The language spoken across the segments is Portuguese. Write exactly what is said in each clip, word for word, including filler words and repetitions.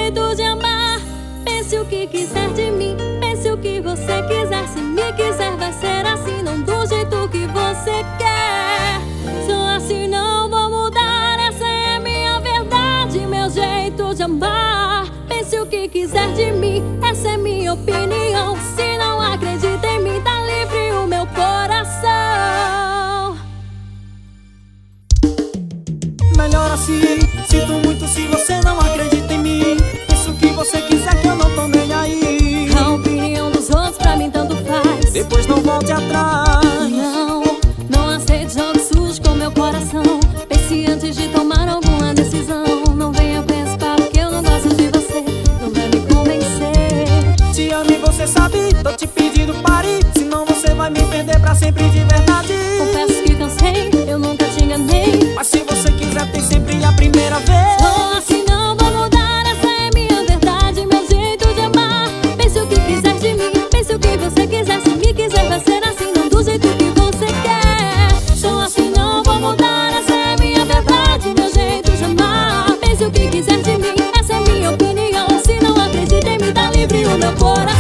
jeito de amar. Pense o que quiser de mim, pense o que você quiser. Se me quiser vai ser assim, não do jeito que você quer. Sou assim, não vou mudar, essa é a minha verdade, meu jeito de amar. Pense o que quiser de mim, essa é minha opinião. Se não acredita em mim, tá livre o meu coração. Melhor assim, sinto muito se você não acredita em mim. Pensa o que você quiser que eu não tô nem aí. A opinião dos outros pra mim tanto faz. Depois não volte atrás. Não, não aceite jogos sujos com meu coração. Pense antes de tomar alguma decisão. Não venha com esse papo que eu não gosto de você. Não vai me convencer. Te amo e você sabe, tô te pedindo pare. Senão você vai me perder pra sempre de verdade. Confesso que cansei, eu nunca te enganei. Mas se você quiser tem sempre a primeira vez. Sou assim, não vou mudar, essa é minha verdade, meu jeito de amar. Pense o que quiser de mim, pense o que você quiser. Se me quiser vai ser assim, não do jeito que você quer. Sou assim, não vou mudar, essa é minha verdade, meu jeito de amar. Pense o que quiser de mim, essa é minha opinião. Se não acredita em mim, tá livre o meu coração.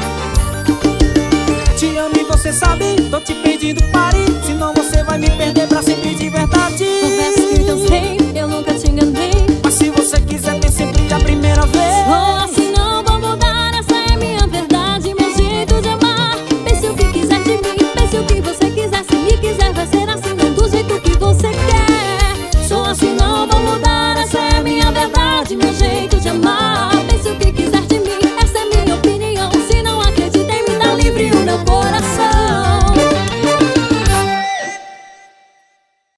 Te amo e você sabe, tô te pedindo pare. Senão você vai me perder pra